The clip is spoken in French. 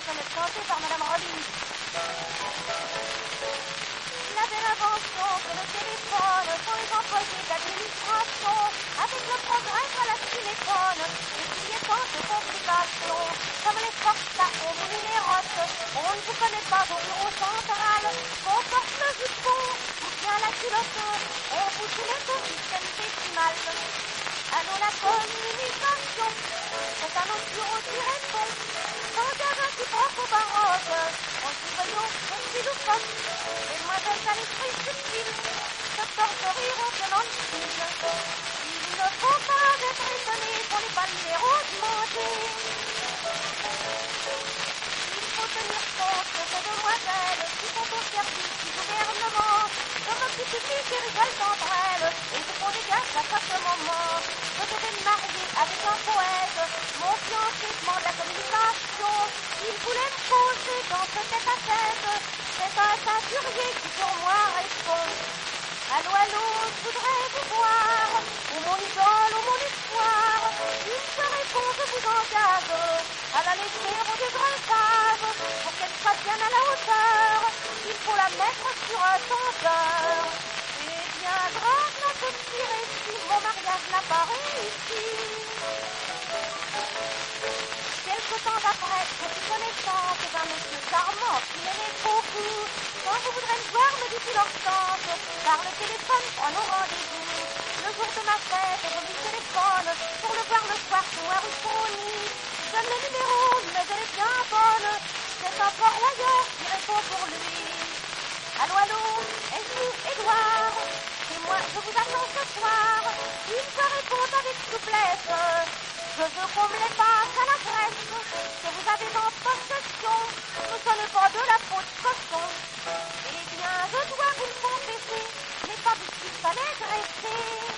chansonnette chantée par Madame Rollins. Il avait l'invention que le téléphone sont les employés d'administration. Avec le progrès à la téléphone, et qu'il y ait tant de complications. Comme les forçats, on vous les rote, on ne vous connaît pas au bureau central. Qu'on porte le jupon, ou bien la culotte, on vous soumette au système décimal. Allô, la communication, c'est à notre bureau qui répond. Sans gamin qui prend au baroque, en surveillant son stylophone. Mesdemoiselles à l'esprit subtil, se portent rire en tenant le style. Il ne faut pas être étonné pour les balnéros dimanchés. Il faut tenir compte de ces demoiselles qui sont au service du gouvernement. Comme un petit public qui rigole entre elles et se font des gages à chaque moment. Je devais me marier avec un poète, mon fiancé demande la communication. Il voulait me poser dans ce tête-à-tête. C'est un teinturier qui pour moi répond. Allô, allô, je voudrais vous voir, ou mon idole, ou mon espoir. Une seule réponse vous engage, à la légère ou des grinçages. Pour qu'elle soit bien à la hauteur, il faut la mettre sur un tendeur. Et viendra notre petit récit, mon mariage n'a pas réussi. Quelque temps après, je suis connaissante d'un monsieur charmant qui m'aimait beaucoup. Quand vous voudrez me voir, me dit-il Hortense, par le téléphone, prenons rendez-vous. Le jour de ma fête, je lui téléphone pour le voir le soir sur la rue Fourny. Je donne le numéro, mais elle est bien bonne. C'est un Fort-Royeur qui répond pour lui. Allô, allô, est-ce vous, Édouard? C'est moi, je vous attends ce soir. Il me répond avec souplesse. Je veux qu'on me les passe à l'adresse que vous avez en possession. Ce n'est pas de la faute cochon. Eh bien, je dois vous le confesser, je n'ai pas vu ce qu'il fallait dresser.